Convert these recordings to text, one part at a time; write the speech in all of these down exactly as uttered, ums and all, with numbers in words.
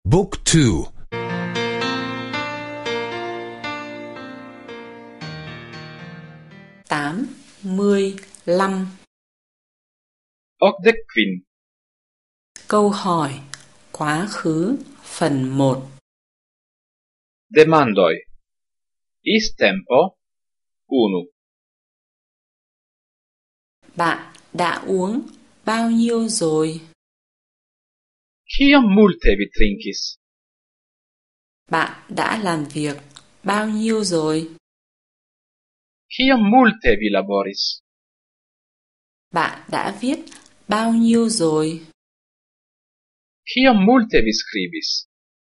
Book two. tám mươi lăm. Okdek kvin. Câu hỏi quá khứ phần một. Demandoj. Is tempo unu. Bạn đã uống bao nhiêu rồi? Kiom multe vi trinkis? Bạn đã làm việc bao nhiêu rồi? Kiom multe vi laboris? Bạn đã viết bao nhiêu rồi? Kiom multe vi skribis?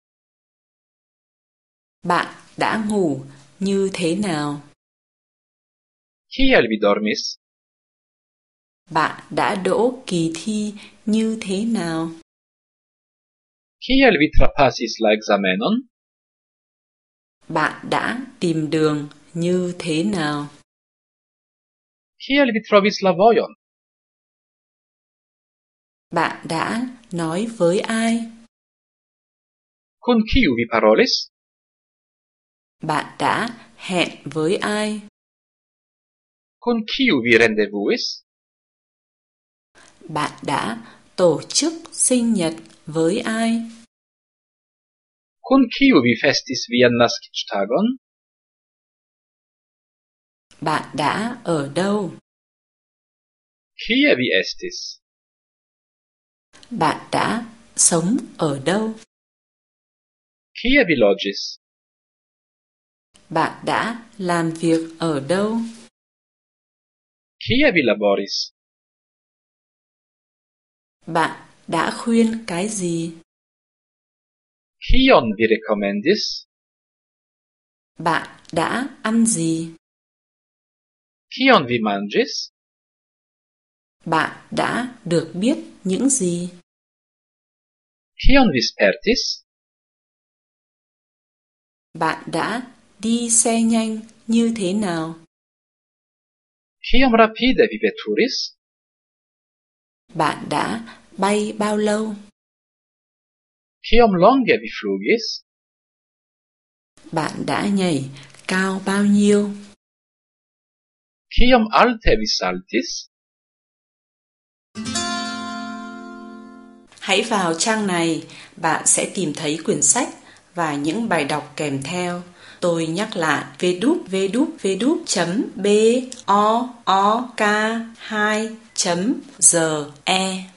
Bạn đã ngủ như thế nào? Kiel vi dormis? Bạn đã đỗ kỳ thi như thế nào? Kiel vi trapasis la ekzamenon? Bạn đã tìm đường như thế nào? Kiel vi trovis la vojon? Bạn đã nói với ai? Kun kiu vi parolis? Bạn đã hẹn với ai? Kun kiu vi rendevuis? Bạn đã tổ chức sinh nhật với ai? Kun kiu vi festis vian naskiĝtagon? Bạn đã ở đâu? Kie vi estis? Bạn đã sống ở đâu? Kie vi loĝis? Bạn đã làm việc ở đâu? Kie vi laboris? Bạn đã khuyên cái gì? Kion vi rekomendis? Bạn đã ăn gì? Kion vi manĝis? Bạn đã được biết những gì? Kion vi spertis? Bạn đã đi xe nhanh như thế nào? Kiom rapide vi veturis? Bạn đã bay bao lâu? Kiom longe vi flugis? Bạn đã nhảy cao bao nhiêu? Kiom alte vi saltis? Hãy vào trang này, bạn sẽ tìm thấy quyển sách và những bài đọc kèm theo. Tôi nhắc lại w w w chấm book hai chấm g e.